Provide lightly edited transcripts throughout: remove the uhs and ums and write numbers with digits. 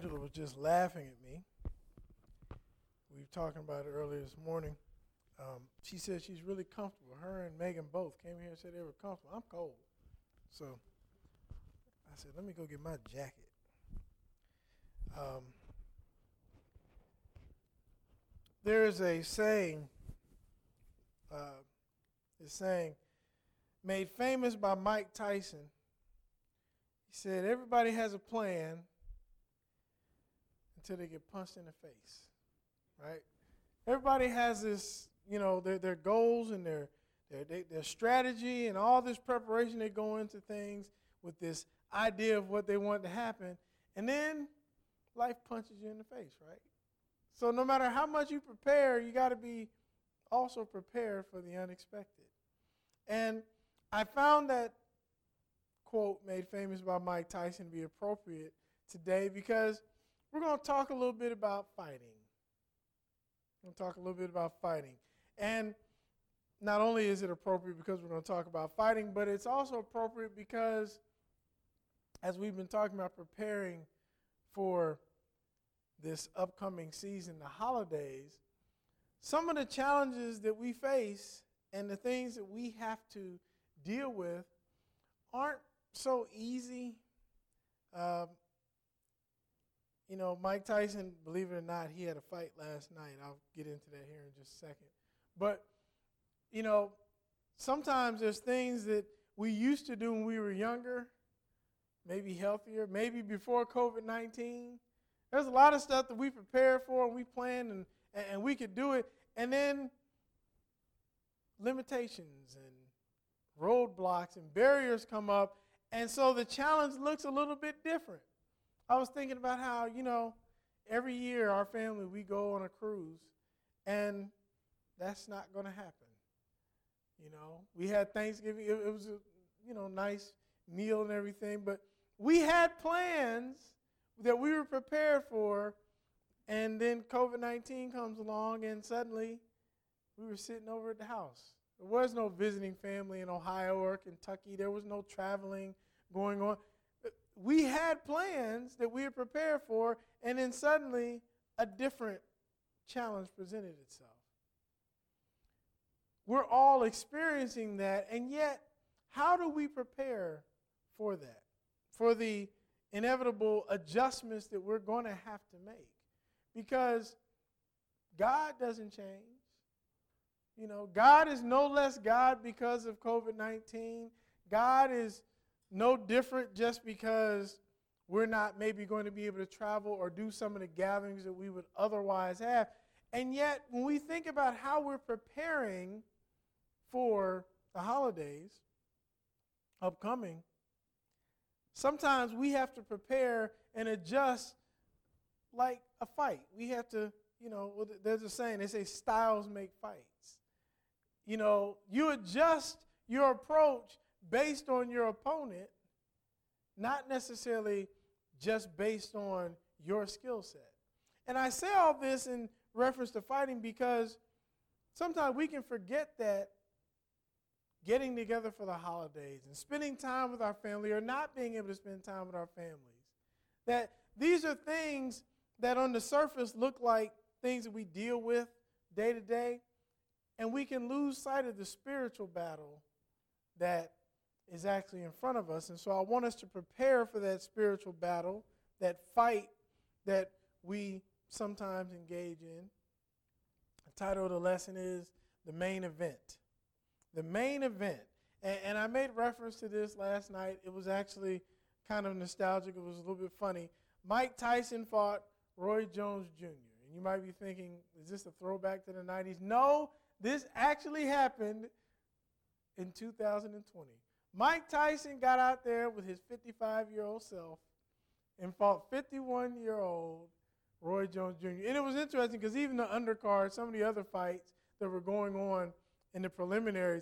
Angela was just laughing at me. We were talking about it earlier this morning. She said she's really comfortable. Her and Megan both came here and said they were comfortable. I'm cold. So I said, let me go get my jacket. There's a saying, made famous by Mike Tyson. He said, everybody has a plan until they get punched in the face, right? Everybody has this, their goals and their strategy and all this preparation. They go into things with this idea of what they want to happen, and then life punches you in the face, right? So no matter how much you prepare, you got to be also prepared for the unexpected. And I found that quote made famous by Mike Tyson to be appropriate today because we're going to talk a little bit about fighting. And not only is it appropriate because we're going to talk about fighting, but it's also appropriate because as we've been talking about preparing for this upcoming season, the holidays, some of the challenges that we face and the things that we have to deal with aren't so easy. Mike Tyson, believe it or not, he had a fight last night. I'll get into that here in just a second. But, sometimes there's things that we used to do when we were younger, maybe healthier, maybe before COVID-19. There's a lot of stuff that we prepared for and we planned and we could do it. And then limitations and roadblocks and barriers come up. And so the challenge looks a little bit different. I was thinking about how, every year our family, we go on a cruise. And that's not going to happen. We had Thanksgiving. It was a, nice meal and everything. But we had plans that we were prepared for, and then COVID-19 comes along, and suddenly we were sitting over at the house. There was no visiting family in Ohio or Kentucky. There was no traveling going on. We had plans that we had prepared for, and then suddenly a different challenge presented itself. We're all experiencing that, and yet how do we prepare for that, for the inevitable adjustments that we're going to have to make? Because God doesn't change. God is no less God because of COVID-19. God is no different just because we're not maybe going to be able to travel or do some of the gatherings that we would otherwise have. And yet, when we think about how we're preparing for the holidays upcoming, sometimes we have to prepare and adjust like a fight. We have to, there's a saying, they say styles make fights. You adjust your approach based on your opponent, not necessarily just based on your skill set. And I say all this in reference to fighting because sometimes we can forget that getting together for the holidays and spending time with our family or not being able to spend time with our families, that these are things that on the surface look like things that we deal with day to day, and we can lose sight of the spiritual battle that is actually in front of us. And so I want us to prepare for that spiritual battle, that fight that we sometimes engage in. The title of the lesson is The Main Event. The main event. And I made reference to this last night. It was actually kind of nostalgic. It was a little bit funny. Mike Tyson fought Roy Jones Jr. And you might be thinking, is this a throwback to the 90s? No, this actually happened in 2020. Mike Tyson got out there with his 55-year-old self and fought 51-year-old Roy Jones Jr. And it was interesting because even the undercard, some of the other fights that were going on in the preliminaries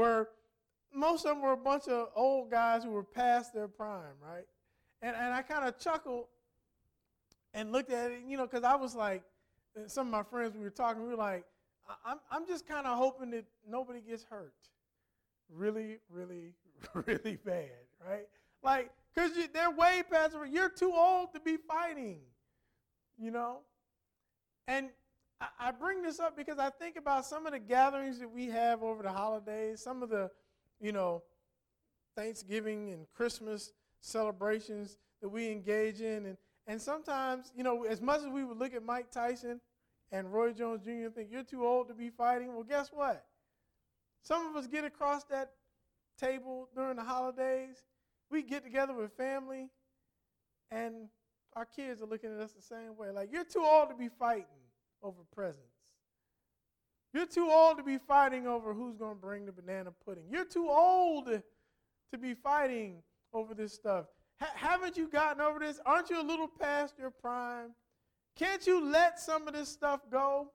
most of them were a bunch of old guys who were past their prime, right? And I kind of chuckled and looked at it, because I was like, some of my friends, we were talking, we were like, I'm just kind of hoping that nobody gets hurt really, really, really bad, right? Like, because they're way past, you're too old to be fighting. you know? And I bring this up because I think about some of the gatherings that we have over the holidays, some of the, Thanksgiving and Christmas celebrations that we engage in. And sometimes, as much as we would look at Mike Tyson and Roy Jones Jr. and think, you're too old to be fighting, well, guess what? Some of us get across that table during the holidays. We get together with family, and our kids are looking at us the same way. Like, you're too old to be fighting over presents. You're too old to be fighting over who's going to bring the banana pudding. You're too old to be fighting over this stuff. Haven't you gotten over this? Aren't you a little past your prime? Can't you let some of this stuff go?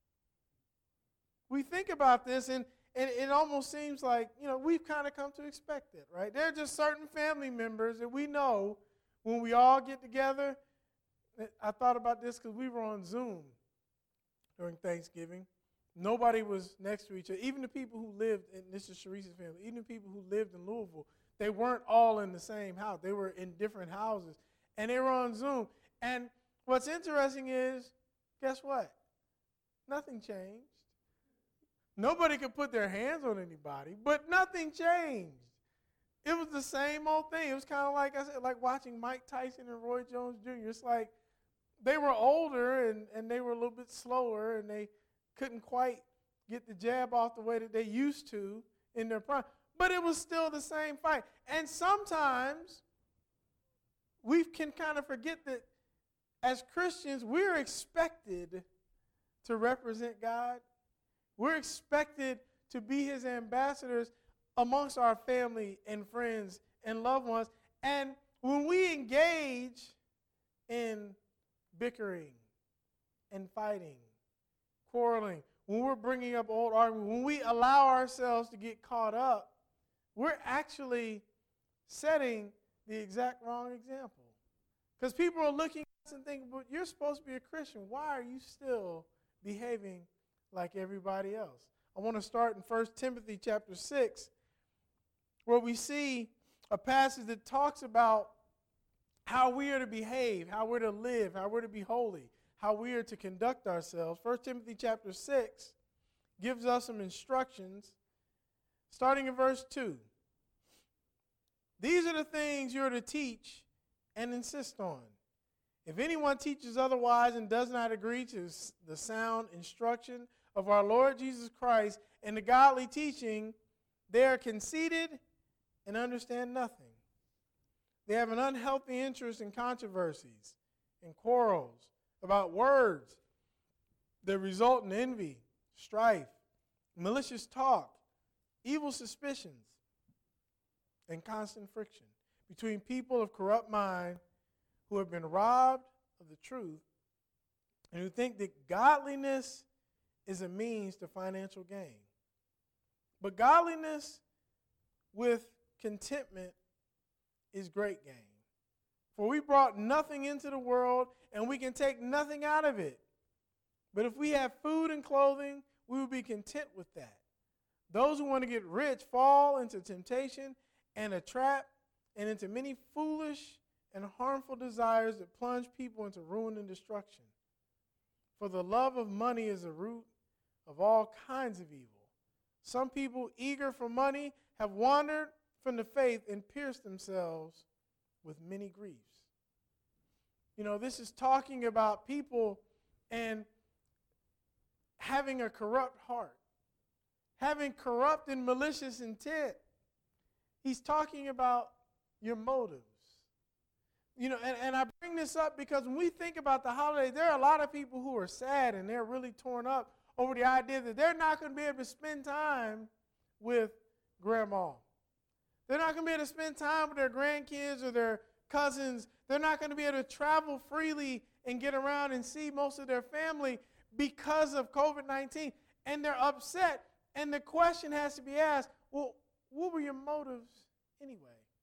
We think about this, and it almost seems like, we've kind of come to expect it, right? There are just certain family members that we know when we all get together. I thought about this because we were on Zoom during Thanksgiving. Nobody was next to each other. Even the people who lived, and this is Sharice's family, even the people who lived in Louisville, they weren't all in the same house. They were in different houses, and they were on Zoom. And what's interesting is, guess what? Nothing changed. Nobody could put their hands on anybody, but nothing changed. It was the same old thing. It was kind of like I said, like watching Mike Tyson and Roy Jones Jr. It's like they were older and they were a little bit slower, and they couldn't quite get the jab off the way that they used to in their prime. But it was still the same fight. And sometimes we can kind of forget that as Christians, we're expected to represent God. We're expected to be his ambassadors amongst our family and friends and loved ones. And when we engage in bickering and fighting, quarreling, when we're bringing up old arguments, when we allow ourselves to get caught up, we're actually setting the exact wrong example. Because people are looking at us and thinking, but you're supposed to be a Christian. Why are you still behaving like everybody else? I want to start in 1 Timothy chapter 6, where we see a passage that talks about how we are to behave, how we're to live, how we're to be holy, how we are to conduct ourselves. 1 Timothy chapter 6 gives us some instructions, starting in verse 2. These are the things you're to teach and insist on. If anyone teaches otherwise and does not agree to the sound instruction of our Lord Jesus Christ and the godly teaching, they are conceited and understand nothing. They have an unhealthy interest in controversies and quarrels about words that result in envy, strife, malicious talk, evil suspicions, and constant friction between people of corrupt mind who have been robbed of the truth and who think that godliness is a means to financial gain. But godliness with contentment is great gain. For we brought nothing into the world, and we can take nothing out of it. But if we have food and clothing, we will be content with that. Those who want to get rich fall into temptation and a trap, and into many foolish and harmful desires that plunge people into ruin and destruction. For the love of money is the root of all kinds of evil. Some people eager for money have wandered from the faith and pierced themselves with many griefs. This is talking about people and having a corrupt heart, having corrupt and malicious intent. He's talking about your motives. And I bring this up because when we think about the holidays, there are a lot of people who are sad and they're really torn up over the idea that they're not going to be able to spend time with grandma. They're not going to be able to spend time with their grandkids or their cousins. They're not going to be able to travel freely and get around and see most of their family because of COVID-19. And they're upset. And the question has to be asked, well, what were your motives anyway?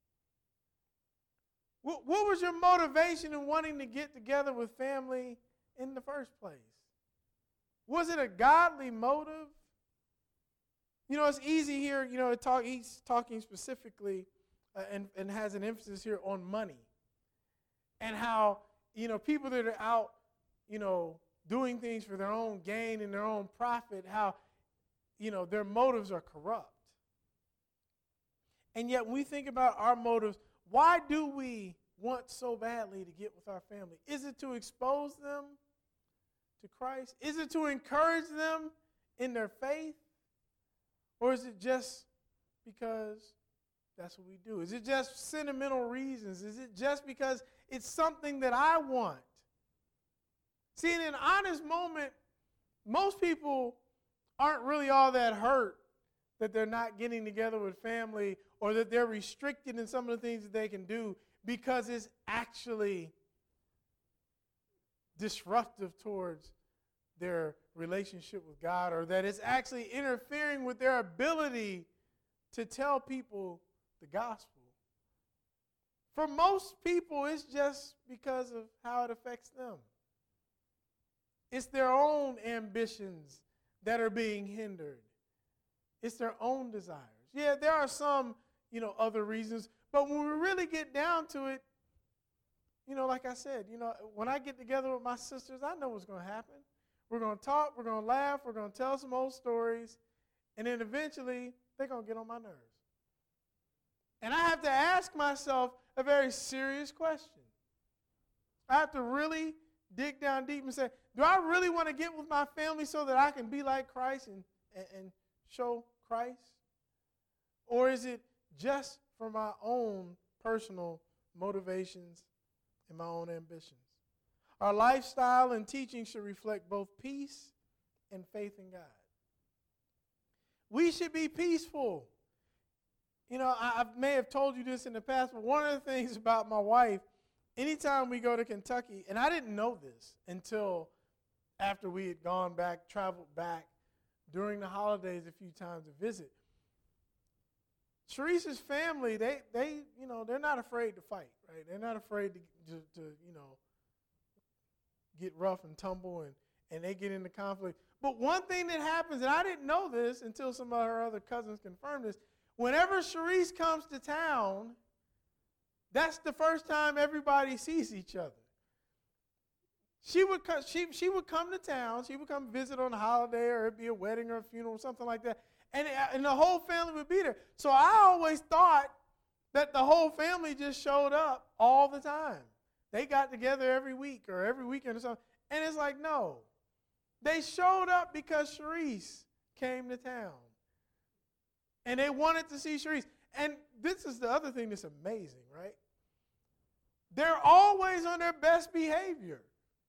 What was your motivation in wanting to get together with family in the first place? Was it a godly motive? It's easy here, he's talking specifically and has an emphasis here on money. And how, people that are out doing things for their own gain and their own profit, how, their motives are corrupt. And yet when we think about our motives, why do we want so badly to get with our family? Is it to expose them to Christ? Is it to encourage them in their faith? Or is it just because that's what we do? Is it just sentimental reasons? Is it just because it's something that I want? See, in an honest moment, most people aren't really all that hurt that they're not getting together with family or that they're restricted in some of the things that they can do because it's actually disruptive towards their relationship with God, or that it's actually interfering with their ability to tell people the gospel. For most people, it's just because of how it affects them. It's their own ambitions that are being hindered. It's their own desires. Yeah, there are some, other reasons, but when we really get down to it, like I said, when I get together with my sisters, I know what's going to happen. We're going to talk, we're going to laugh, we're going to tell some old stories, and then eventually they're going to get on my nerves. And I have to ask myself a very serious question. I have to really dig down deep and say, do I really want to get with my family so that I can be like Christ and show Christ? Or is it just for my own personal motivations and my own ambitions? Our lifestyle and teaching should reflect both peace and faith in God. We should be peaceful. I may have told you this in the past, but one of the things about my wife, anytime we go to Kentucky, and I didn't know this until after we had traveled back during the holidays a few times to visit. Sharice's family, they're not afraid to fight, right? They're not afraid to get rough and tumble, and they get into conflict. But one thing that happens, and I didn't know this until some of her other cousins confirmed this, whenever Sharice comes to town, that's the first time everybody sees each other. She would come to town. She would come visit on a holiday, or it'd be a wedding or a funeral or something like that, and the whole family would be there. So I always thought that the whole family just showed up all the time. They got together every week or every weekend or something. And it's like, no. They showed up because Sharice came to town. And they wanted to see Sharice. And this is the other thing that's amazing, right? They're always on their best behavior.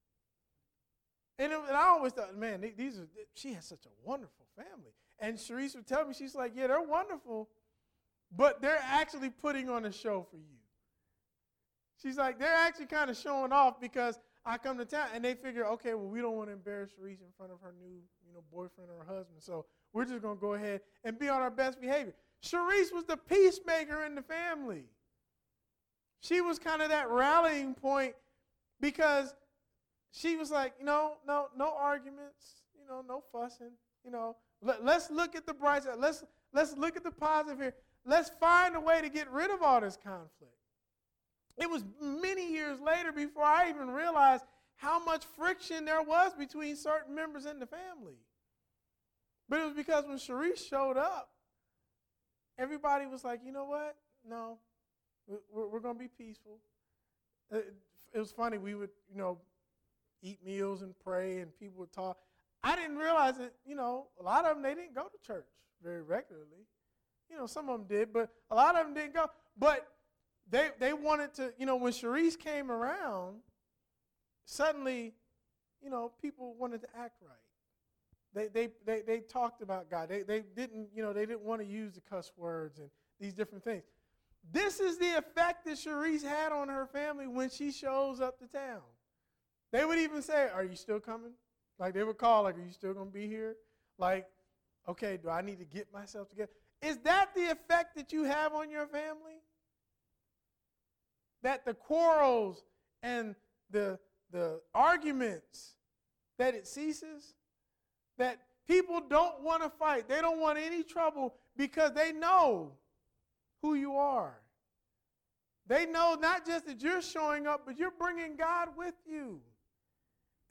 And I always thought, man, she has such a wonderful family. And Sharice would tell me, she's like, yeah, they're wonderful, but they're actually putting on a show for you. She's like, they're actually kind of showing off because I come to town, and they figure, okay, well, we don't want to embarrass Sharice in front of her new, boyfriend or her husband, so we're just going to go ahead and be on our best behavior. Sharice was the peacemaker in the family. She was kind of that rallying point because she was like, no arguments, no fussing, Let's look at the bright side. Let's look at the positive here. Let's find a way to get rid of all this conflict. It was many years later before I even realized how much friction there was between certain members in the family. But it was because when Sharice showed up, everybody was like, you know what? No, we're going to be peaceful. It was funny. We would, eat meals and pray, and people would talk. I didn't realize that, a lot of them, they didn't go to church very regularly. Some of them did, but a lot of them didn't go. But they wanted to, when Sharice came around, suddenly, people wanted to act right. They talked about God. They didn't want to use the cuss words and these different things. This is the effect that Sharice had on her family when she shows up to town. They would even say, are you still coming? Like, they would call, like, are you still going to be here? Like, okay, do I need to get myself together? Is that the effect that you have on your family? That the quarrels and the arguments, that it ceases? That people don't want to fight. They don't want any trouble because they know who you are. They know not just that you're showing up, but you're bringing God with you.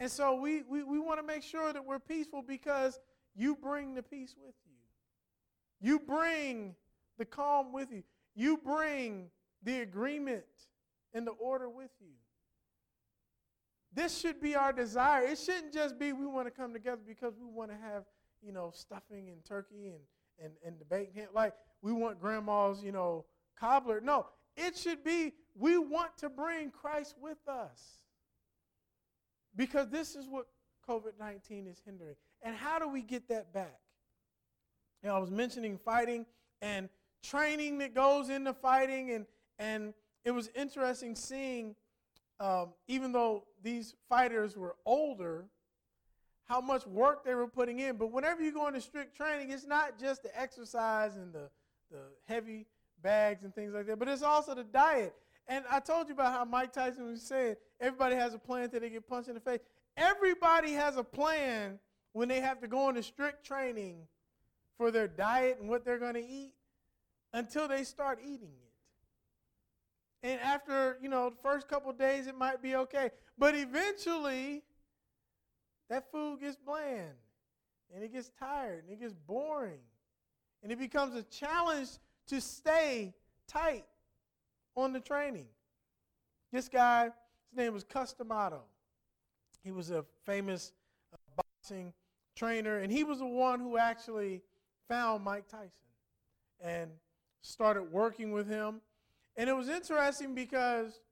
And so we want to make sure that we're peaceful because you bring the peace with you. You bring the calm with you. You bring the agreement and the order with you. This should be our desire. It shouldn't just be we want to come together because we want to have, stuffing and turkey and the baked ham. Like we want grandma's, cobbler. No, it should be we want to bring Christ with us. Because this is what COVID-19 is hindering. And how do we get that back? I was mentioning fighting and training that goes into fighting. And it was interesting seeing, even though these fighters were older, how much work they were putting in. But whenever you go into strict training, it's not just the exercise and the heavy bags and things like that, but it's also the diet. And I told you about how Mike Tyson was saying everybody has a plan until they get punched in the face. Everybody has a plan when they have to go into strict training for their diet and what they're going to eat until they start eating it. And after, the first couple of days, it might be okay. But eventually, that food gets bland, and it gets tired, and it gets boring. And it becomes a challenge to stay tight on the training. This guy, his name was Cus D'Amato. He was a famous boxing trainer, and he was the one who actually found Mike Tyson and started working with him. And it was interesting because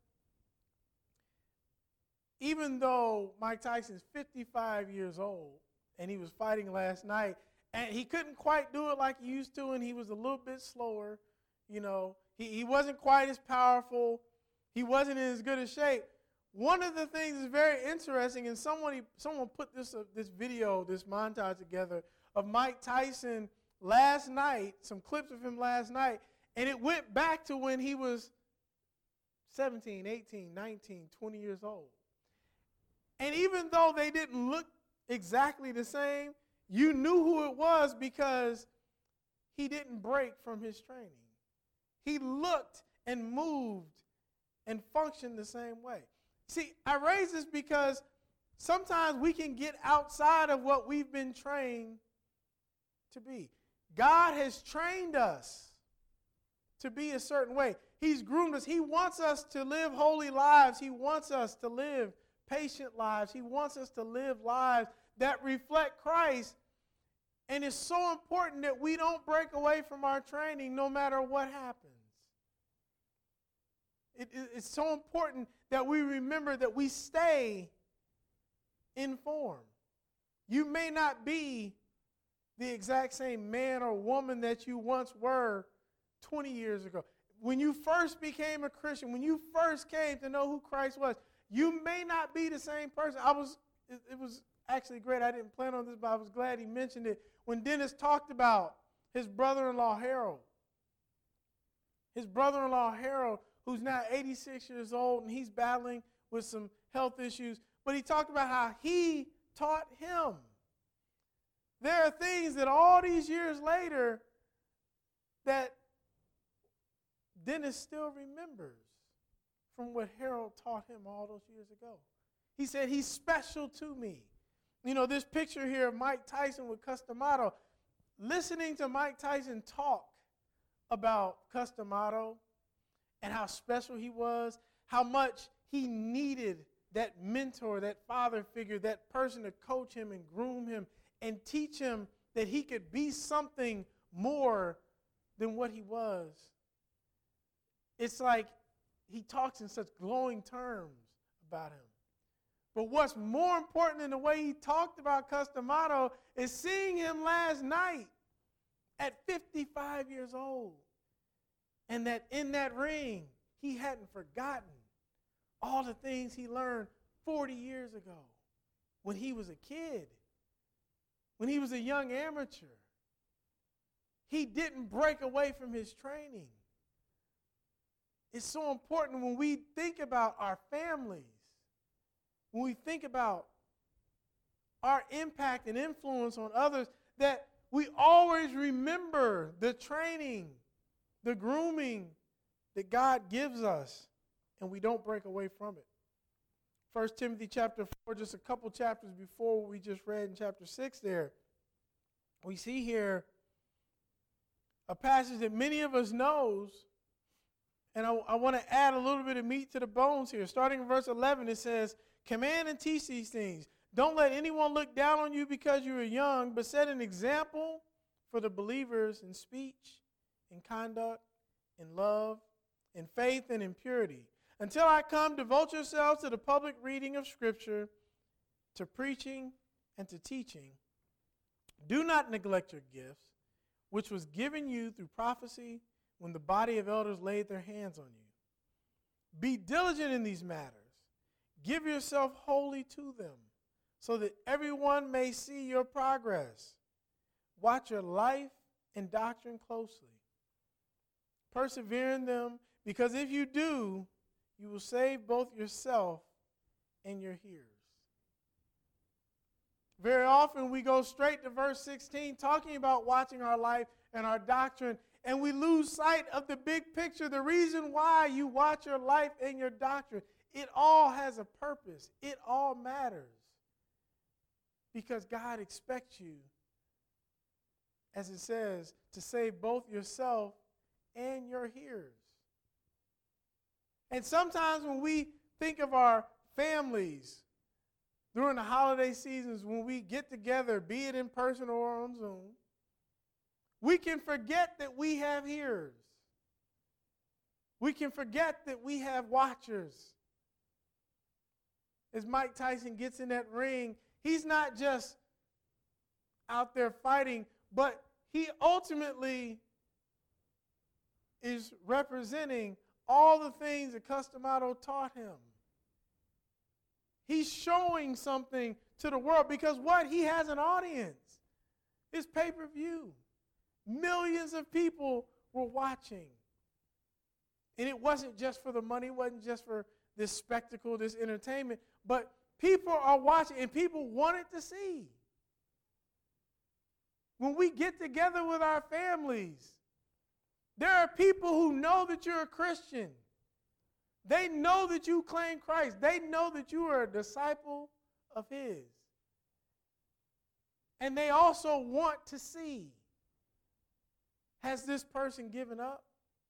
even though Mike Tyson's 55 years old and he was fighting last night, and he couldn't quite do it like he used to, and he was a little bit slower, he wasn't quite as powerful. He wasn't in as good a shape. One of the things that's very interesting, and someone put this video, this montage together of Mike Tyson last night, some clips of him last night, and it went back to when he was 17, 18, 19, 20 years old. And even though they didn't look exactly the same, you knew who it was because he didn't break from his training. He looked and moved and functioned the same way. See, I raise this because sometimes we can get outside of what we've been trained to be. God has trained us to be a certain way. He's groomed us. He wants us to live holy lives. He wants us to live patient lives. He wants us to live lives that reflect Christ. And it's so important that we don't break away from our training no matter what happens. It's so important that we remember that we stay in form. You may not be the exact same man or woman that you once were 20 years ago. When you first became a Christian, when you first came to know who Christ was, you may not be the same person. It was actually great. I didn't plan on this, but I was glad he mentioned it. When Dennis talked about his brother-in-law, Harold. His brother-in-law, Harold, who's now 86 years old, and he's battling with some health issues. But he talked about how he taught him. There are things that all these years later that Dennis still remembers from what Harold taught him all those years ago. He said, he's special to me. This picture here of Mike Tyson with Cus D'Amato, listening to Mike Tyson talk about Cus D'Amato and how special he was, how much he needed that mentor, that father figure, that person to coach him and groom him and teach him that he could be something more than what he was. It's like he talks in such glowing terms about him. But what's more important than the way he talked about Cus D'Amato is seeing him last night at 55 years old. And that in that ring, he hadn't forgotten all the things he learned 40 years ago when he was a kid, when he was a young amateur. He didn't break away from his training. It's so important when we think about our families, when we think about our impact and influence on others, that we always remember the training, the grooming that God gives us, and we don't break away from it. 1 Timothy chapter 4, just a couple chapters before what we just read in chapter 6 there, we see here a passage that many of us knows, and I want to add a little bit of meat to the bones here. Starting in verse 11, it says, "Command and teach these things. Don't let anyone look down on you because you are young, but set an example for the believers in speech, in conduct, in love, in faith, and in purity. Until I come, devote yourselves to the public reading of Scripture, to preaching, and to teaching. Do not neglect your gifts, which was given you through prophecy when the body of elders laid their hands on you. Be diligent in these matters. Give yourself wholly to them, so that everyone may see your progress. Watch your life and doctrine closely. Persevere in them, because if you do, you will save both yourself and your hearers." Very often we go straight to verse 16 talking about watching our life and our doctrine, and we lose sight of the big picture, the reason why you watch your life and your doctrine. It all has a purpose. It all matters. Because God expects you, as it says, to save both yourself and your hearers. And sometimes when we think of our families during the holiday seasons, when we get together, be it in person or on Zoom, we can forget that we have hearers. We can forget that we have watchers. As Mike Tyson gets in that ring, he's not just out there fighting, but he ultimately is representing all the things that Cus D'Amato taught him. He's showing something to the world because what? He has an audience. It's pay-per-view. Millions of people were watching. And it wasn't just for the money, it wasn't just for this spectacle, this entertainment, but people are watching and people wanted to see. When we get together with our families, there are people who know that you're a Christian. They know that you claim Christ. They know that you are a disciple of His. And they also want to see, has this person given up?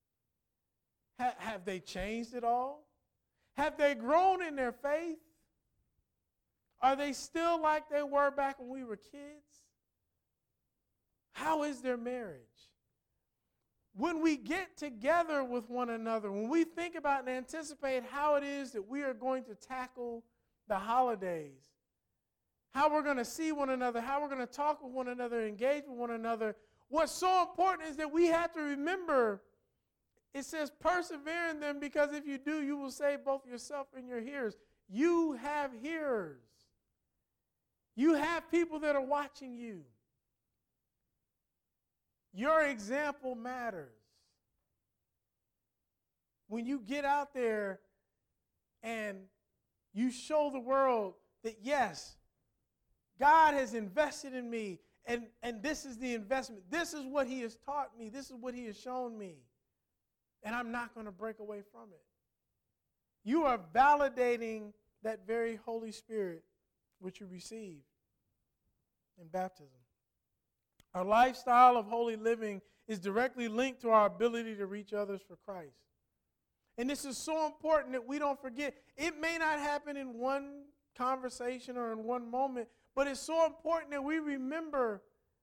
Have they changed at all? Have they grown in their faith? Are they still like they were back when we were kids? How is their marriage? When we get together with one another, when we think about and anticipate how it is that we are going to tackle the holidays, how we're going to see one another, how we're going to talk with one another, engage with one another, what's so important is that we have to remember, it says persevere in them, because if you do, you will save both yourself and your hearers. You have hearers. You have people that are watching you. Your example matters. When you get out there and you show the world that, yes, God has invested in me, and this is the investment. This is what He has taught me. This is what He has shown me. And I'm not going to break away from it. You are validating that very Holy Spirit which you received in baptism. Our lifestyle of holy living is directly linked to our ability to reach others for Christ. And this is so important that we don't forget. It may not happen in one conversation or in one moment, but it's so important that we remember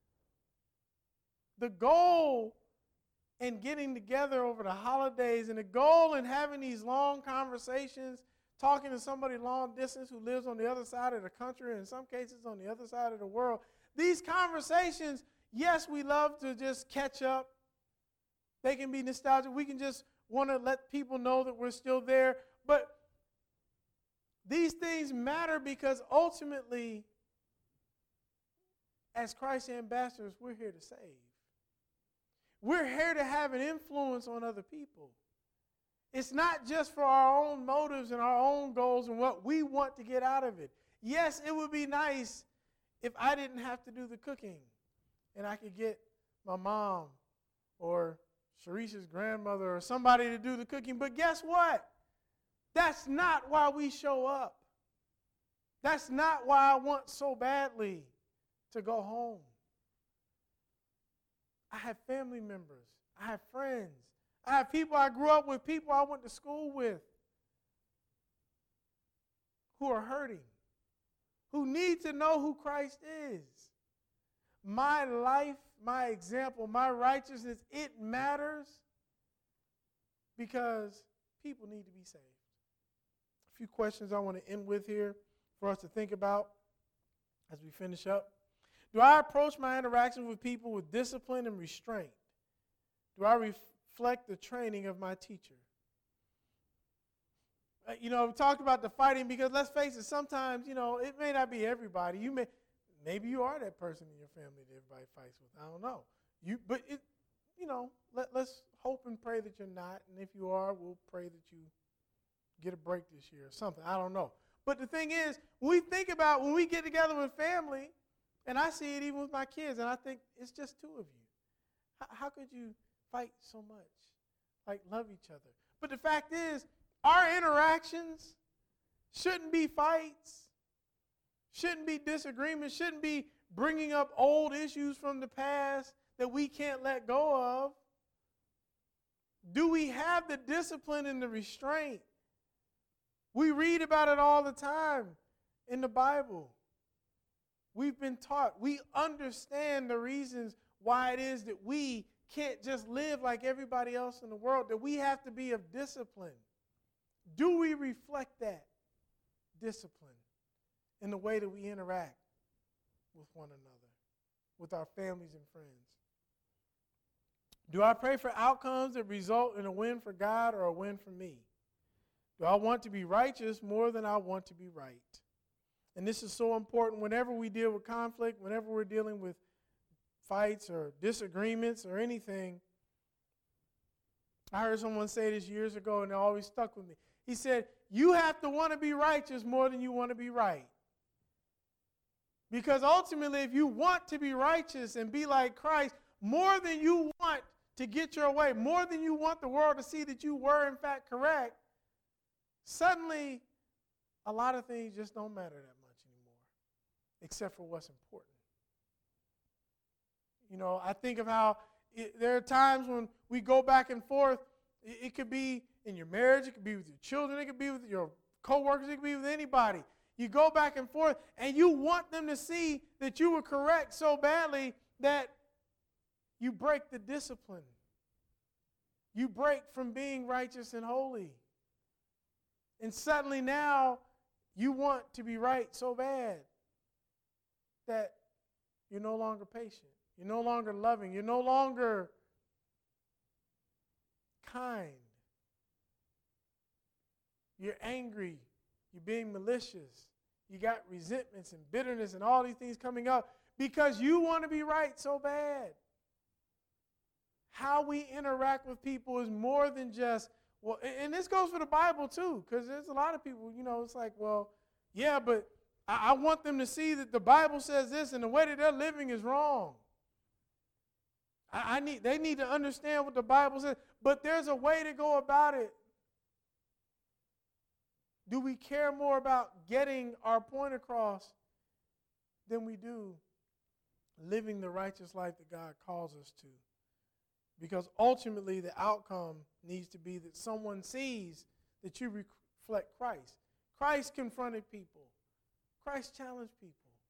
the goal in getting together over the holidays and the goal in having these long conversations, talking to somebody long distance who lives on the other side of the country, and in some cases on the other side of the world. These conversations, yes, we love to just catch up. They can be nostalgic. We can just want to let people know that we're still there. But these things matter because ultimately, as Christ's ambassadors, we're here to save. We're here to have an influence on other people. It's not just for our own motives and our own goals and what we want to get out of it. Yes, it would be nice if I didn't have to do the cooking and I could get my mom or Sharisha's grandmother or somebody to do the cooking. But guess what? That's not why we show up. That's not why I want so badly to go home. I have family members. I have friends. I have people I grew up with, people I went to school with who are hurting, who need to know who Christ is. My life, my example, my righteousness, it matters because people need to be saved. A few questions I want to end with here for us to think about as we finish up. Do I approach my interactions with people with discipline and restraint? Do I reflect the training of my teacher? We talked about the fighting because let's face it, sometimes, it may not be everybody. Maybe you are that person in your family that everybody fights with. I don't know. Let's hope and pray that you're not. And if you are, we'll pray that you get a break this year or something. I don't know. But the thing is, when we get together with family, and I see it even with my kids, and I think it's just two of you. How could you fight so much? Love each other. But the fact is, our interactions shouldn't be fights, shouldn't be disagreements, shouldn't be bringing up old issues from the past that we can't let go of. Do we have the discipline and the restraint? We read about it all the time in the Bible. We've been taught. We understand the reasons why it is that we can't just live like everybody else in the world, that we have to be of discipline. Do we reflect that discipline in the way that we interact with one another, with our families and friends? Do I pray for outcomes that result in a win for God or a win for me? Do I want to be righteous more than I want to be right? And this is so important whenever we deal with conflict, whenever we're dealing with fights or disagreements or anything. I heard someone say this years ago, and it always stuck with me. He said, you have to want to be righteous more than you want to be right. Because ultimately, if you want to be righteous and be like Christ, more than you want to get your way, more than you want the world to see that you were in fact correct, suddenly a lot of things just don't matter that much anymore, except for what's important. I think of how there are times when we go back and forth. It could be in your marriage, it could be with your children, it could be with your coworkers, it could be with anybody. You go back and forth, and you want them to see that you were correct so badly that you break the discipline. You break from being righteous and holy. And suddenly now you want to be right so bad that you're no longer patient. You're no longer loving. You're no longer kind. You're angry. You're being malicious. You got resentments and bitterness and all these things coming up because you want to be right so bad. How we interact with people is more than just, well, and this goes for the Bible too, because there's a lot of people, it's like, well, yeah, but I want them to see that the Bible says this and the way that they're living is wrong. They need to understand what the Bible says, but there's a way to go about it. Do we care more about getting our point across than we do living the righteous life that God calls us to? Because ultimately the outcome needs to be that someone sees that you reflect Christ. Christ confronted people. Christ challenged people.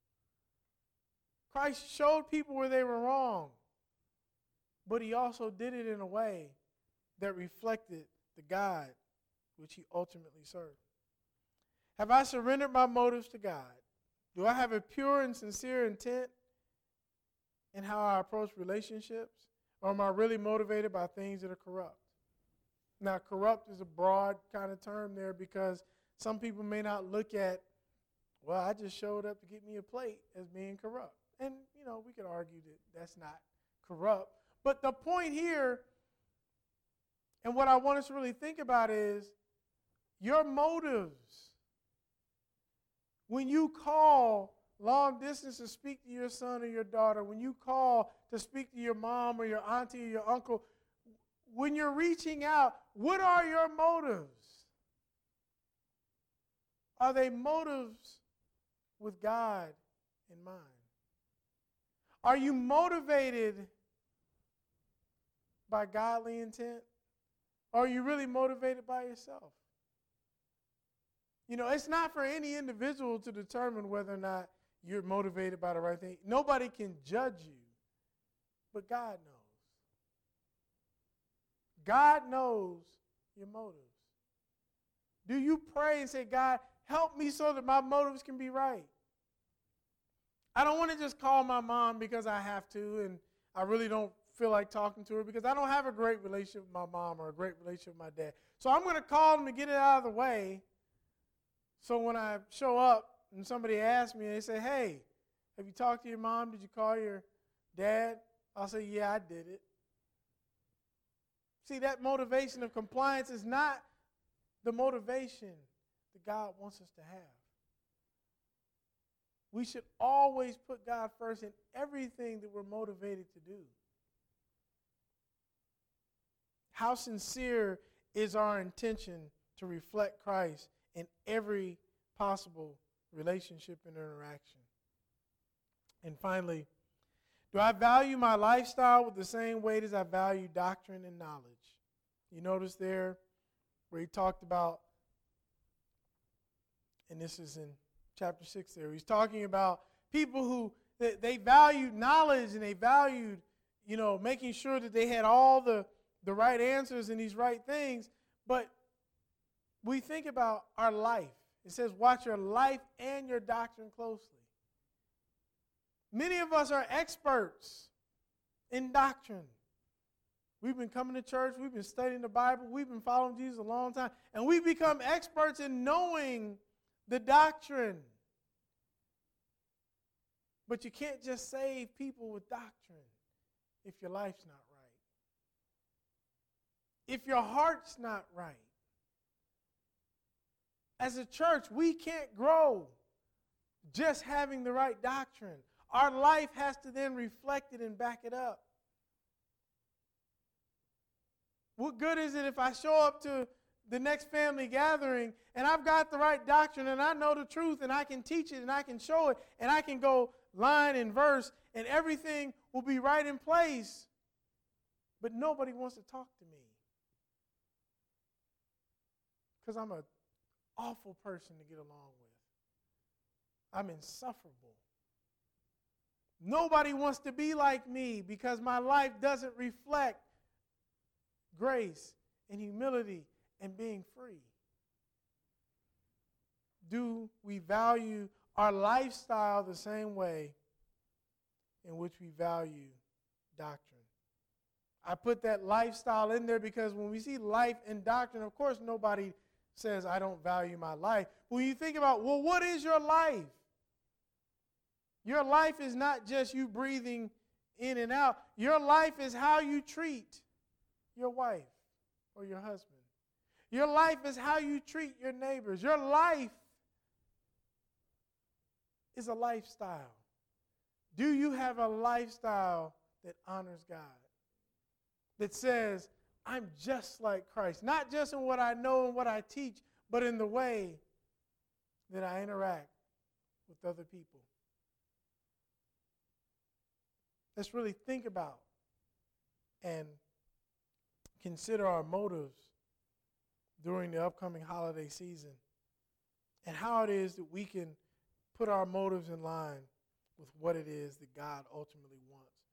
Christ showed people where they were wrong. But he also did it in a way that reflected the God which he ultimately served. Have I surrendered my motives to God? Do I have a pure and sincere intent in how I approach relationships? Or am I really motivated by things that are corrupt? Now, corrupt is a broad kind of term there because some people may not look at, well, I just showed up to get me a plate as being corrupt. And, we could argue that that's not corrupt. But the point here, and what I want us to really think about is your motives. When you call long distance to speak to your son or your daughter, when you call to speak to your mom or your auntie or your uncle, when you're reaching out, what are your motives? Are they motives with God in mind? Are you motivated by godly intent? Or are you really motivated by yourself? You know, it's not for any individual to determine whether or not you're motivated by the right thing. Nobody can judge you, but God knows. God knows your motives. Do you pray and say, God, help me so that my motives can be right? I don't want to just call my mom because I have to, and I really don't feel like talking to her because I don't have a great relationship with my mom or a great relationship with my dad. So I'm going to call them to get it out of the way. So when I show up and somebody asks me, they say, hey, have you talked to your mom? Did you call your dad? I'll say, yeah, I did it. See, that motivation of compliance is not the motivation that God wants us to have. We should always put God first in everything that we're motivated to do. How sincere is our intention to reflect Christ in every possible relationship and interaction? And finally, do I value my lifestyle with the same weight as I value doctrine and knowledge? You notice there where he talked about, and this is in chapter 6 there, he's talking about people who, they valued knowledge and they valued, making sure that they had all the right answers and these right things. But we think about our life. It says, watch your life and your doctrine closely. Many of us are experts in doctrine. We've been coming to church. We've been studying the Bible. We've been following Jesus a long time. And we've become experts in knowing the doctrine. But you can't just save people with doctrine if your life's not right. If your heart's not right. As a church, we can't grow just having the right doctrine. Our life has to then reflect it and back it up. What good is it if I show up to the next family gathering and I've got the right doctrine and I know the truth and I can teach it and I can show it and I can go line and verse and everything will be right in place, but nobody wants to talk to me because I'm an awful person to get along with. I'm insufferable. Nobody wants to be like me because my life doesn't reflect grace and humility and being free. Do we value our lifestyle the same way in which we value doctrine? I put that lifestyle in there because when we see life and doctrine, of course nobody says I don't value my life. When you think about, well, what is your life? Your life is not just you breathing in and out. Your life is how you treat your wife or your husband. Your life is how you treat your neighbors. Your life is a lifestyle. Do you have a lifestyle that honors God? That says, I'm just like Christ. Not just in what I know and what I teach, but in the way that I interact with other people. Let's really think about and consider our motives during the upcoming holiday season and how it is that we can put our motives in line with what it is that God ultimately wants